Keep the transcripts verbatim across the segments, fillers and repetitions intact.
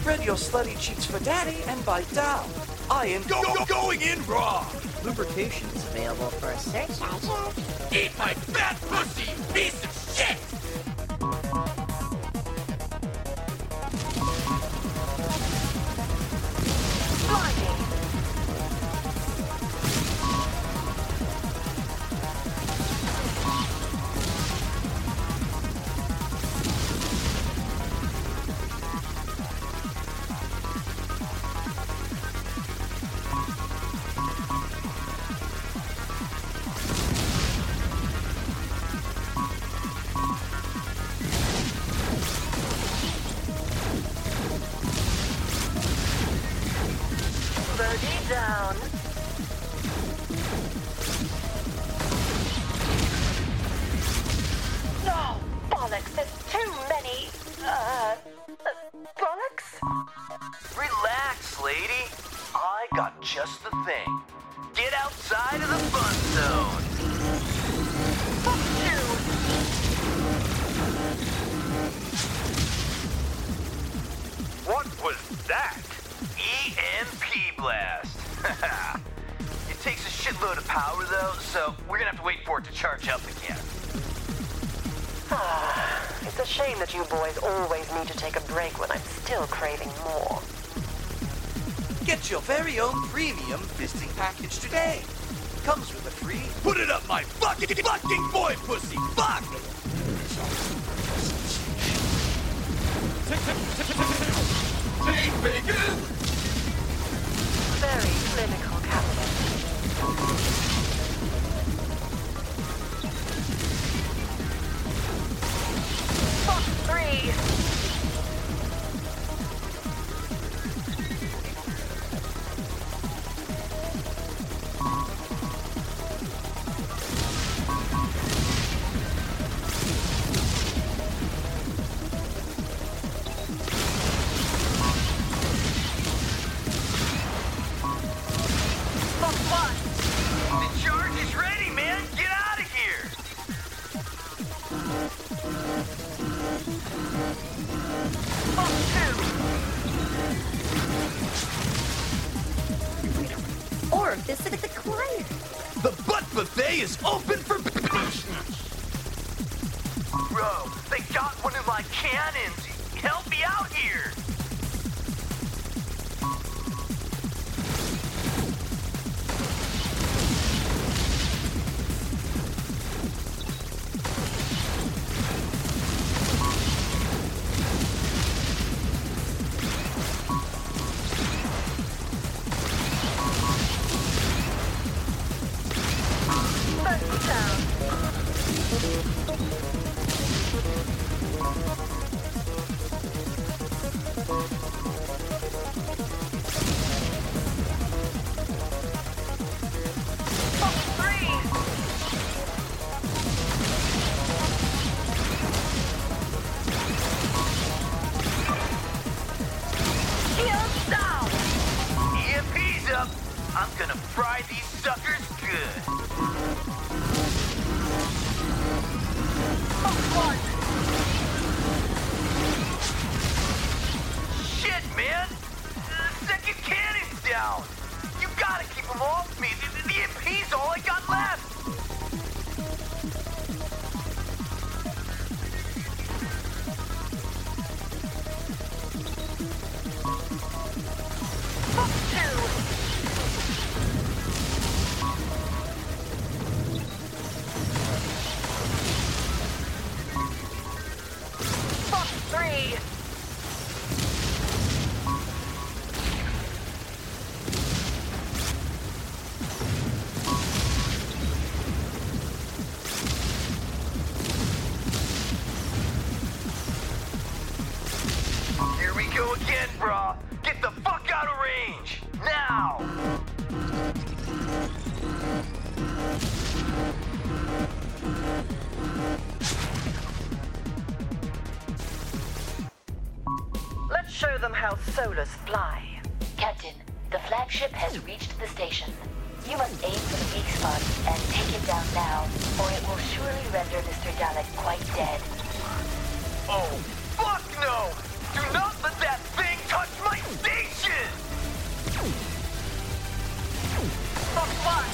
Spread your slutty cheeks for daddy and bite down. I am go go going in raw. Lubrication is available for a search engine. Eat my fat pussy, you piece of shit! Bogey down. No, bollocks, there's too many, uh, uh, bollocks? Relax, lady. I got just the thing. Get outside of the fun zone. Fuck you. What was that? E M P blast. It takes a shitload of power, though, so we're gonna have to wait for it to charge up again. It's a shame that you boys always need to take a break when I'm still craving more. Get your very own premium fisting package today. Comes with a free put it up my fucking fucking boy pussy. Fuck! Hey, bacon! Very clinical, Captain. Fuck three! The charge is ready, man! Get out of here! Fuck two! Orifice acquired. The butt buffet is open for business. Bro, they got one of my cannons! Help me out here! First down. Fuck three! Shields down! E M P's up! I'm gonna fry these suckers good! Fuck one! Shit, man! The second cannon's down! You gotta keep them off me! The, the E M P's all I got left! Fuck two! Fuck three! Here we go again, brah! Get the fuck out of range! Now! Let's show them how solars fly. Captain, the flagship has reached the station. You must aim for the weak spot and take it down now, or it will surely render Mister Dalek quite dead. Oh, fuck no! Do not let that thing touch Fox one.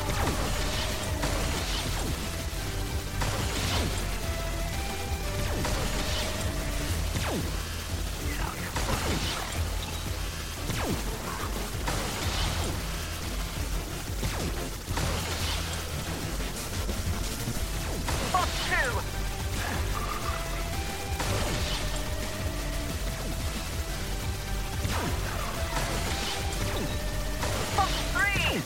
Fox two. Fox three.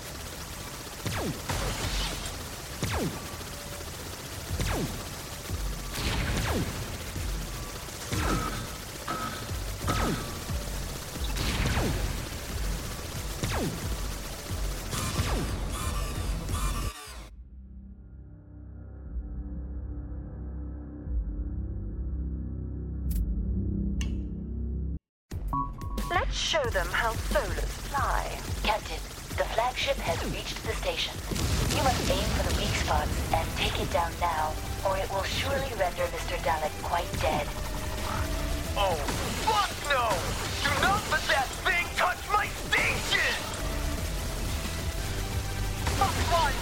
Let's show them how solars fly. Captain, the flagship has reached the station. You must aim for the weak spots and take it down now, or it will surely render Mister Dalek quite dead. Oh, fuck no! Do not let that thing touch my station! Fox one.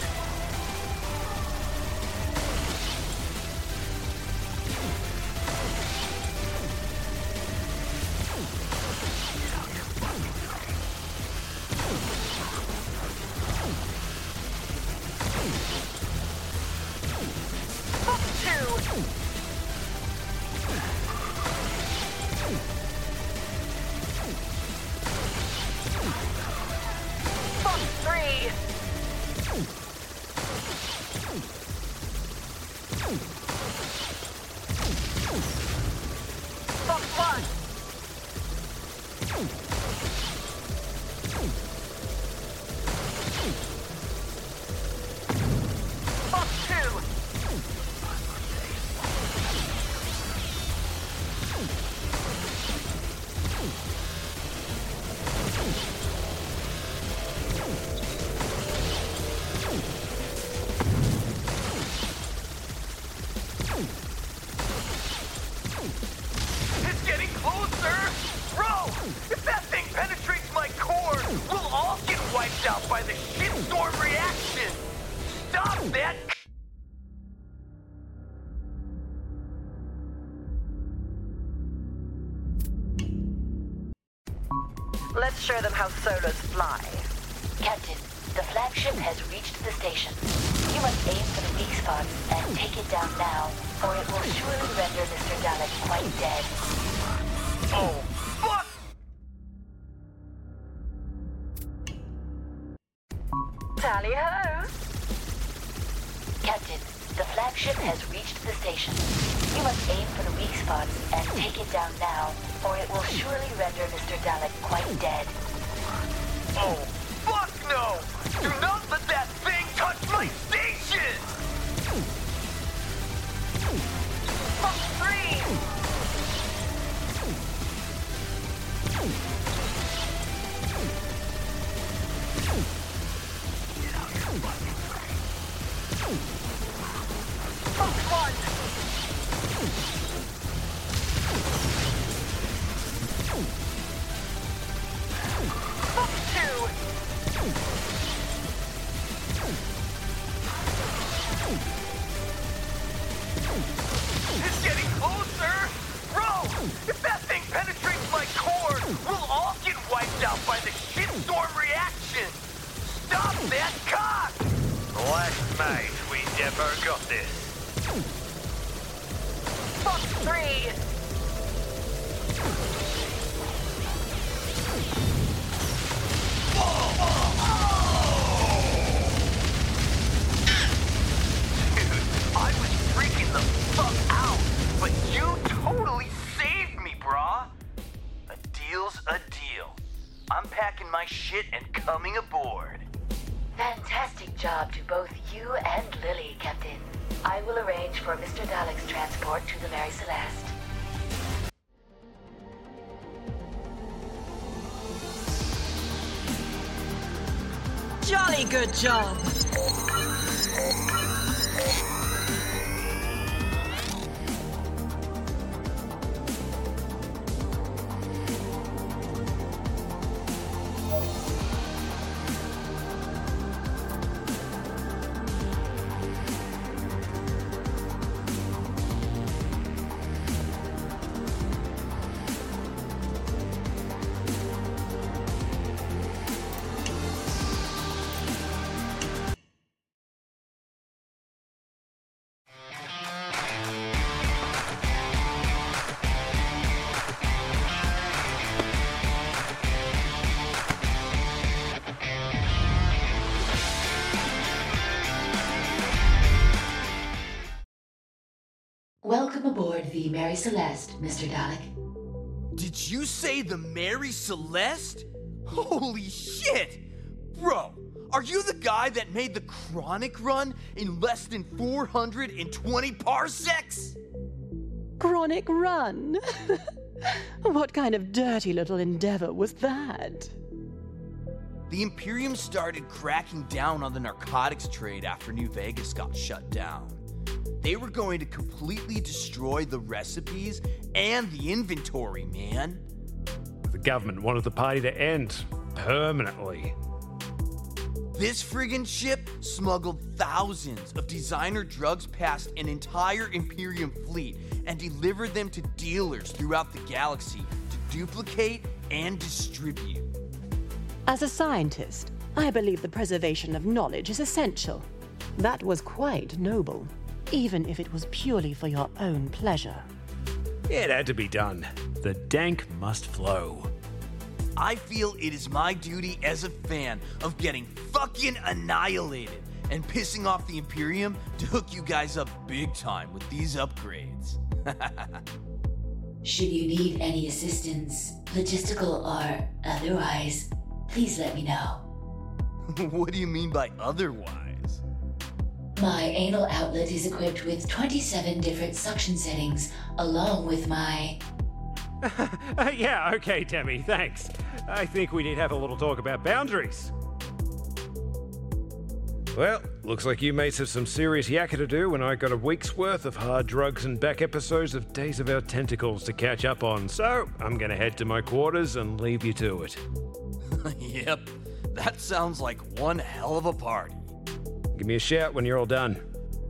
Fox two. Fox three. Fox one. Fox two. It's getting closer! Bro! If that thing penetrates my core, we'll all get wiped out by the shitstorm reaction! Stop that! Let's show them how solars fly. Captain, the flagship has reached the station. You must aim for the weak spots and take it down now, or it will surely render Mister Dalek quite dead. Oh, fuck! Tally-ho! Captain, the flagship has reached the station. You must aim for the weak spots and take it down now, or it will surely render Mister Dalek quite dead. Oh, fuck no! Do not let that thing touch my station! Fox three! Fox one! Fox two! It's getting closer! Bro! If that thing penetrates my core, we'll all get wiped out by the shitstorm reaction! Stop that cock! Last night, we never got this. Fox three! Dude, I was freaking the fuck out, but you totally saved me, brah. A deal's a deal. I'm packing my shit and coming aboard. Fantastic job to both you and Lily, Captain. I will arrange for Mister Dalek's transport to the Mary Celeste. Jolly good job. of the Mary Celeste, Mister Dalek. Did you say the Mary Celeste? Holy shit! Bro, are you the guy that made the Chronic run in less than four hundred twenty parsecs? Chronic run? What kind of dirty little endeavor was that? The Imperium started cracking down on the narcotics trade after New Vegas got shut down. They were going to completely destroy the recipes and the inventory, man. The government wanted the party to end permanently. This friggin' ship smuggled thousands of designer drugs past an entire Imperium fleet and delivered them to dealers throughout the galaxy to duplicate and distribute. As a scientist, I believe the preservation of knowledge is essential. That was quite noble, even if it was purely for your own pleasure. It had to be done. The dank must flow. I feel it is my duty as a fan of getting fucking annihilated and pissing off the Imperium to hook you guys up big time with these upgrades. Should you need any assistance, logistical or otherwise, please let me know. What do you mean by otherwise? My anal outlet is equipped with twenty-seven different suction settings, along with my... uh, yeah, okay, Demi, thanks. I think we need to have a little talk about boundaries. Well, looks like you mates have some serious yakka to do, and I got a week's worth of hard drugs and back episodes of Days of Our Tentacles to catch up on, so I'm gonna head to my quarters and leave you to it. Yep, that sounds like one hell of a party. Give me a shout when you're all done.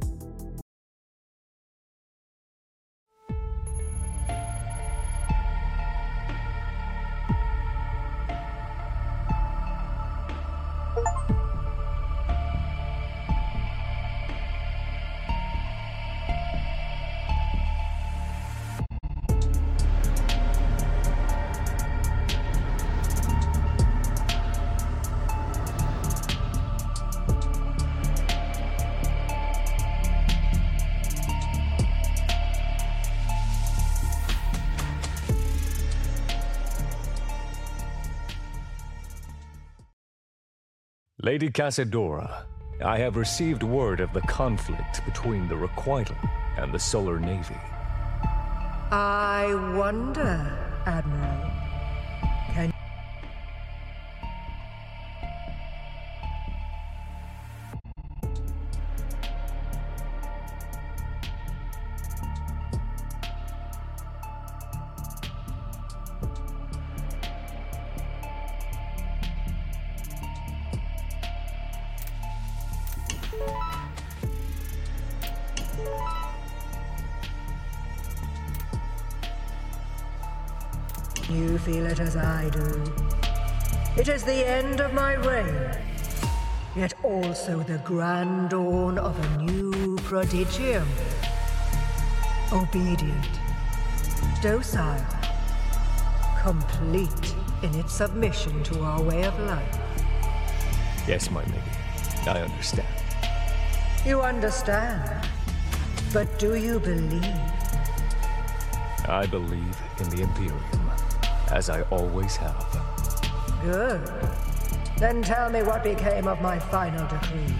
Lady Casadora, I have received word of the conflict between the Requital and the Solar Navy. I wonder, Admiral. Can you feel it as I do? It is the end of my reign, yet also the grand dawn of a new prodigium. Obedient, docile, complete in its submission to our way of life. Yes, my lady, I understand. You understand, but do you believe? I believe in the Imperium, as I always have. Good. Then tell me what became of my final decree.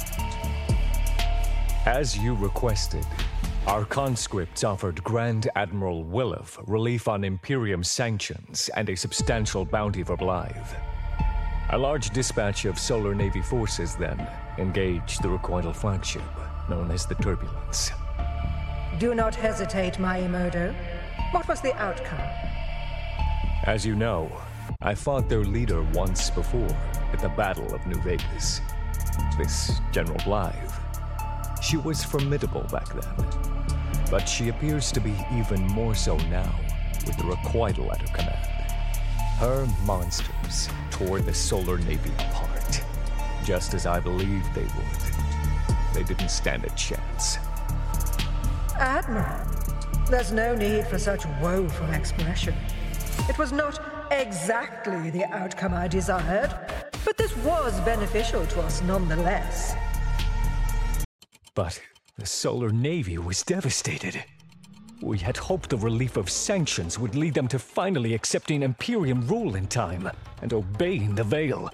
As you requested, our conscripts offered Grand Admiral Williff relief on Imperium sanctions and a substantial bounty for Blythe. A large dispatch of Solar Navy forces then engaged the Requital flagship, known as the Turbulence. Do not hesitate, Maimodo. What was the outcome? As you know, I fought their leader once before at the Battle of New Vegas. This General Blythe. She was formidable back then, but she appears to be even more so now with the Requital at her command. Her monsters tore the Solar Navy apart, just as I believed they would. They didn't stand a chance. Admiral, there's no need for such woeful expression. It was not exactly the outcome I desired, but this was beneficial to us nonetheless. But the Solar Navy was devastated. We had hoped the relief of sanctions would lead them to finally accepting Imperium rule in time and obeying the Veil.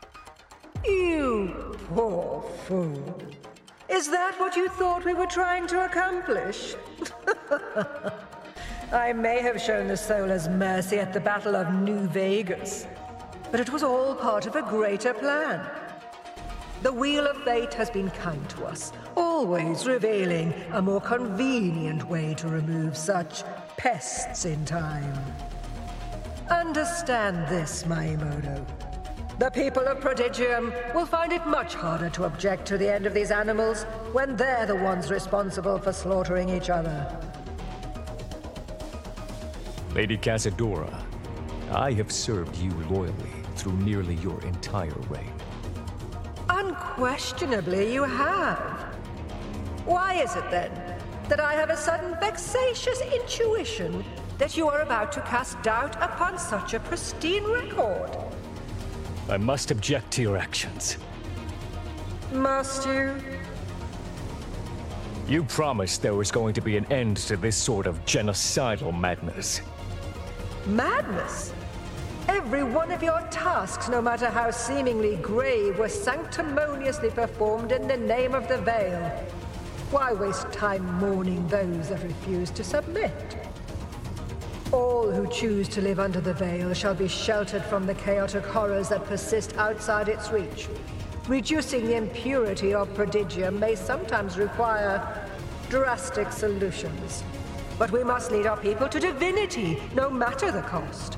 You poor fool. Is that what you thought we were trying to accomplish? I may have shown the Solars mercy at the Battle of New Vegas, but it was all part of a greater plan. The Wheel of Fate has been kind to us, always revealing a more convenient way to remove such pests in time. Understand this, Maimoto. The people of Prodigium will find it much harder to object to the end of these animals when they're the ones responsible for slaughtering each other. Lady Cazadora, I have served you loyally through nearly your entire reign. Unquestionably, you have. Why is it, then, that I have a sudden vexatious intuition that you are about to cast doubt upon such a pristine record? I must object to your actions. Must you? You promised there was going to be an end to this sort of genocidal madness. Madness? Every one of your tasks, no matter how seemingly grave, were sanctimoniously performed in the name of the Veil. Why waste time mourning those that refuse to submit? All who choose to live under the Veil shall be sheltered from the chaotic horrors that persist outside its reach. Reducing the impurity of Prodigium may sometimes require drastic solutions. But we must lead our people to divinity, no matter the cost.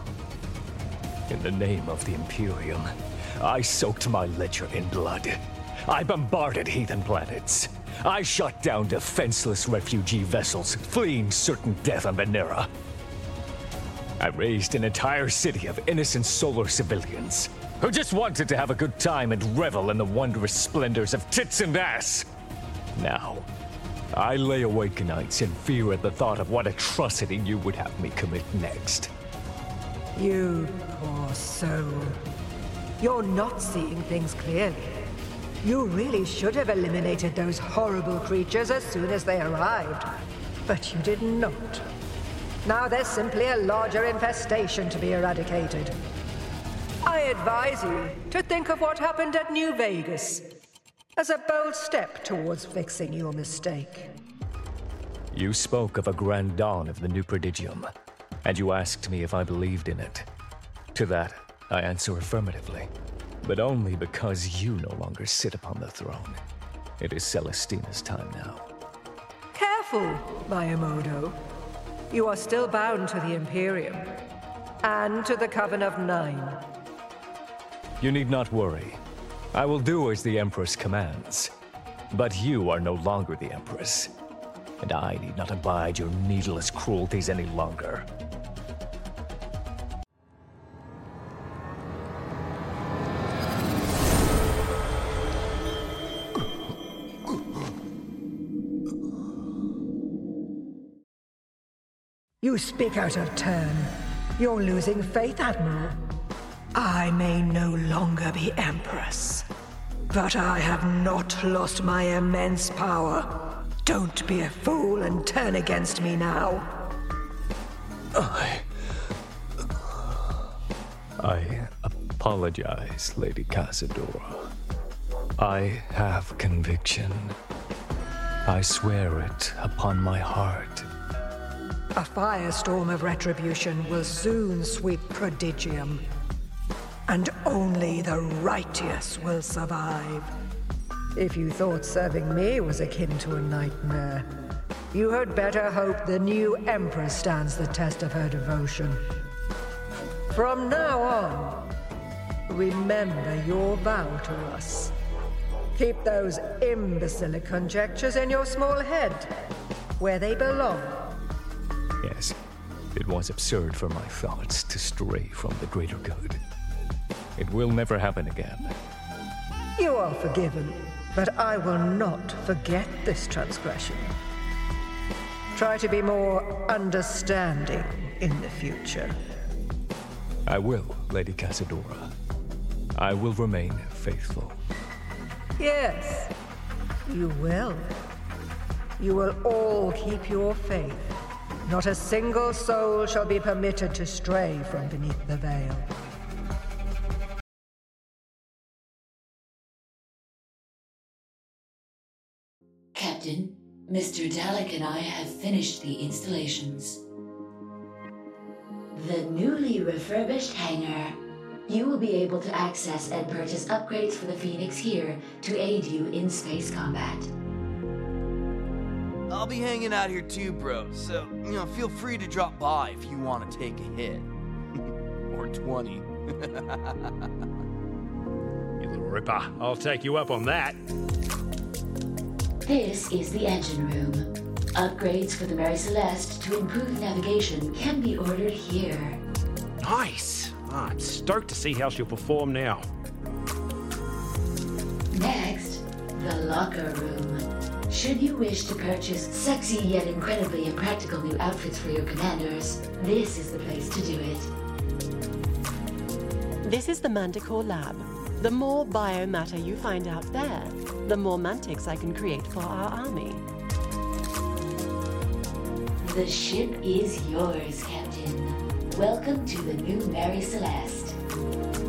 In the name of the Imperium, I soaked my ledger in blood. I bombarded heathen planets. I shot down defenseless refugee vessels fleeing certain death on Venera. I raised an entire city of innocent solar civilians who just wanted to have a good time and revel in the wondrous splendors of tits and ass. Now, I lay awake nights in fear at the thought of what atrocity you would have me commit next. You poor soul. You're not seeing things clearly. You really should have eliminated those horrible creatures as soon as they arrived. But you did not. Now there's simply a larger infestation to be eradicated. I advise you to think of what happened at New Vegas as a bold step towards fixing your mistake. You spoke of a grand dawn of the New Prodigium, and you asked me if I believed in it. To that, I answer affirmatively, but only because you no longer sit upon the throne. It is Celestina's time now. Careful, Maimoto. You are still bound to the Imperium, and to the Coven of Nine. You need not worry. I will do as the Empress commands. But you are no longer the Empress, and I need not abide your needless cruelties any longer. You speak out of turn. You're losing faith, Admiral. I may no longer be Empress, but I have not lost my immense power. Don't be a fool and turn against me now. I... I apologize, Lady Cazadora. I have conviction. I swear it upon my heart. A firestorm of retribution will soon sweep Prodigium, and only the righteous will survive. If you thought serving me was akin to a nightmare, you had better hope the new Empress stands the test of her devotion. From now on, remember your vow to us. Keep those imbecile conjectures in your small head, where they belong. Yes, it was absurd for my thoughts to stray from the greater good. It will never happen again. You are forgiven, but I will not forget this transgression. Try to be more understanding in the future. I will, Lady Cazadora. I will remain faithful. Yes, you will. You will all keep your faith. Not a single soul shall be permitted to stray from beneath the veil. Captain, Mister Dalek and I have finished the installations. The newly refurbished hangar. You will be able to access and purchase upgrades for the Phoenix here to aid you in space combat. I'll be hanging out here too, bro, so, you know, feel free to drop by if you want to take a hit. Or twenty. You little ripper. I'll take you up on that. This is the engine room. Upgrades for the Mary Celeste to improve navigation can be ordered here. Nice! Ah, I'm stoked to see how she'll perform now. Next, the locker room. Should you wish to purchase sexy yet incredibly impractical new outfits for your commanders, this is the place to do it. This is the Manticore Lab. The more biomatter you find out there, the more mantics I can create for our army. The ship is yours, Captain. Welcome to the new Mary Celeste.